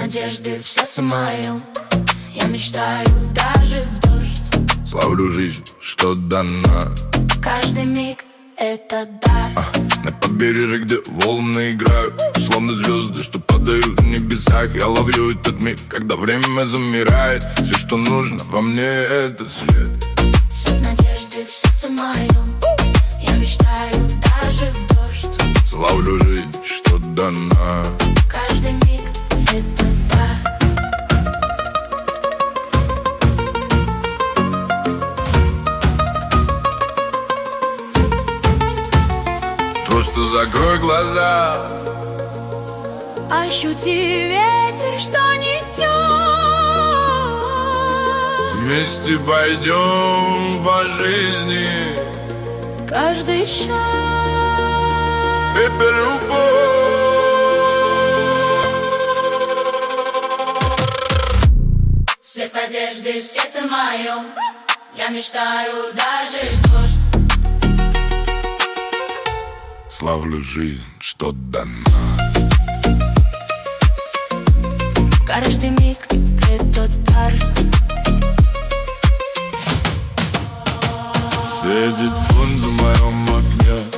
надежды в сердце моем. Я мечтаю даже в дождь. Славлю жизнь, что дана. Каждый миг это дар. На побережье, где волны играют, словно звезды, что падают в небесах. Я ловлю этот миг, когда время замирает. Все, что нужно во мне, это свет. Свет надежды в сердце моем. Я мечтаю даже в дождь. Славлю жизнь, что дана. Каждый миг это дар. Просто закрой глаза, ощути ветер, что несет. вместе пойдем по жизни. Каждый шаг Это любовь. свет надежды в сердце моем. Я мечтаю даже в дождь. Славлю жизнь, что дана. Каждый миг это дар. Светит солнце в моем окне.